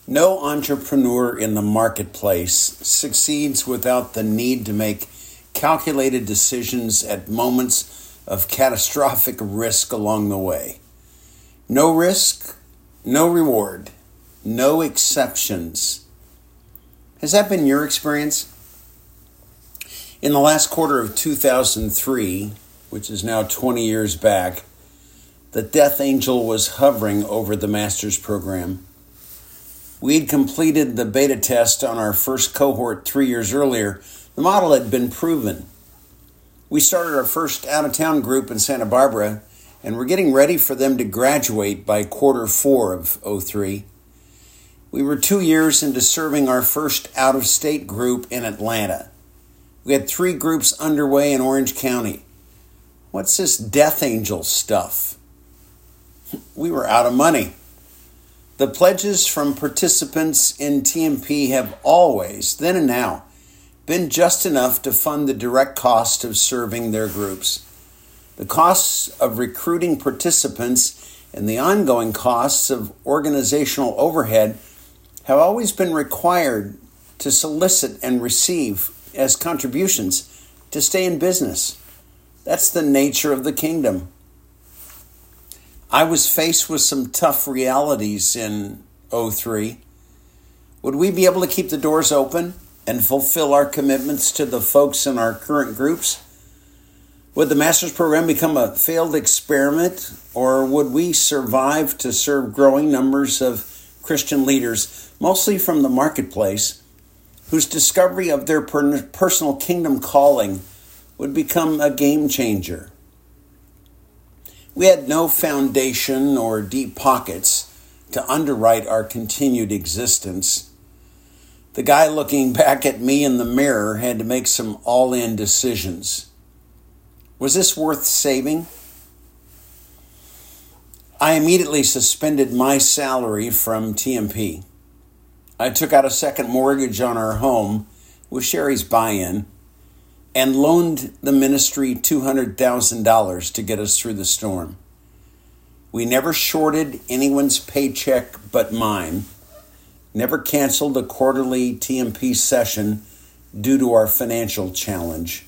No entrepreneur in the marketplace succeeds without the need to make calculated decisions at moments of catastrophic risk along the way. No risk, no reward, no exceptions. Has that been your experience? In the last quarter of 2003, which is now 20 years back, the death angel was hovering over the master's program. We'd completed the beta test on our first cohort 3 years earlier. The model had been proven. We started our first out-of-town group in Santa Barbara, and we're getting ready for them to graduate by quarter 4 of '03. We were 2 years into serving our first out-of-state group in Atlanta. We had 3 groups underway in Orange County. What's this death angel stuff? We were out of money. The pledges from participants in TMP have always, then and now, been just enough to fund the direct cost of serving their groups. The costs of recruiting participants and the ongoing costs of organizational overhead have always been required to solicit and receive as contributions to stay in business. That's the nature of the kingdom. I was faced with some tough realities in '03. Would we be able to keep the doors open and fulfill our commitments to the folks in our current groups? Would the master's program become a failed experiment, or would we survive to serve growing numbers of Christian leaders, mostly from the marketplace, whose discovery of their personal kingdom calling would become a game changer? We had no foundation or deep pockets to underwrite our continued existence. The guy looking back at me in the mirror had to make some all-in decisions. Was this worth saving? I immediately suspended my salary from TMP. I took out a second mortgage on our home with Sherry's buy-in and loaned the ministry $200,000 to get us through the storm. We never shorted anyone's paycheck but mine, never canceled a quarterly TMP session due to our financial challenge.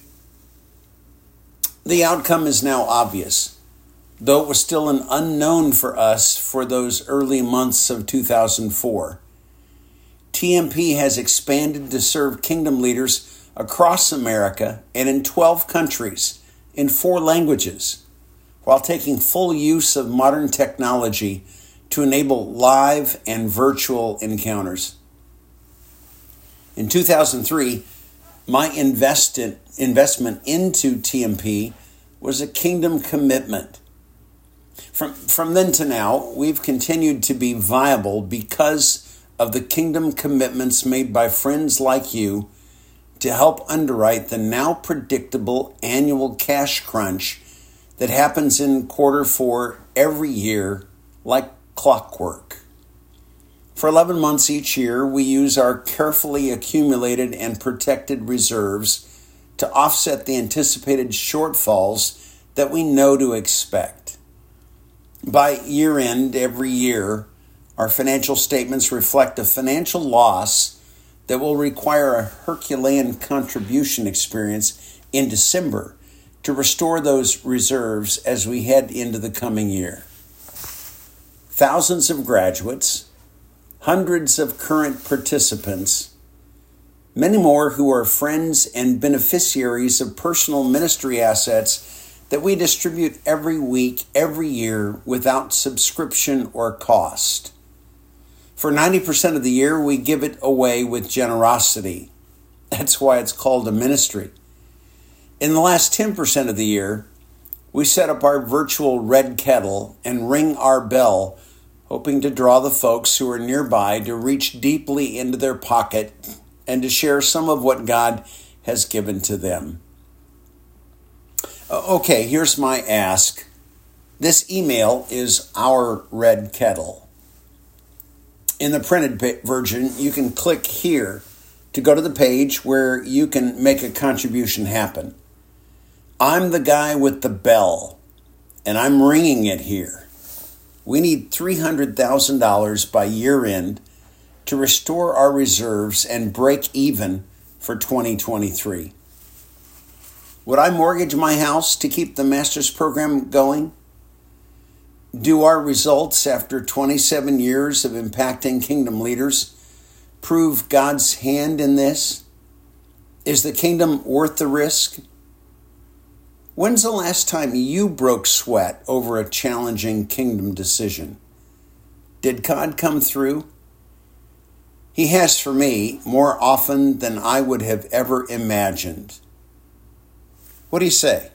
The outcome is now obvious, though it was still an unknown for us for those early months of 2004. TMP has expanded to serve kingdom leaders across America and in 12 countries in 4 languages, while taking full use of modern technology to enable live and virtual encounters. In 2003, my investment into TMP was a kingdom commitment. From then to now, we've continued to be viable because of the kingdom commitments made by friends like you to help underwrite the now predictable annual cash crunch that happens in quarter 4 every year like clockwork. For 11 months each year, we use our carefully accumulated and protected reserves to offset the anticipated shortfalls that we know to expect. By year end every year, our financial statements reflect a financial loss that will require a Herculean contribution experience in December to restore those reserves as we head into the coming year. Thousands of graduates, hundreds of current participants, many more who are friends and beneficiaries of personal ministry assets that we distribute every week, every year, without subscription or cost. For 90% of the year, we give it away with generosity. That's why it's called a ministry. In the last 10% of the year, we set up our virtual red kettle and ring our bell, hoping to draw the folks who are nearby to reach deeply into their pocket and to share some of what God has given to them. Okay, here's my ask. This email is our red kettle. In the printed version, you can click here to go to the page where you can make a contribution happen. I'm the guy with the bell, and I'm ringing it here. We need $300,000 by year end to restore our reserves and break even for 2023? Would I mortgage my house to keep the master's program going? Do our results after 27 years of impacting kingdom leaders prove God's hand in this? Is the kingdom worth the risk? When's the last time you broke sweat over a challenging kingdom decision? Did God come through? He has for me more often than I would have ever imagined. What do you say?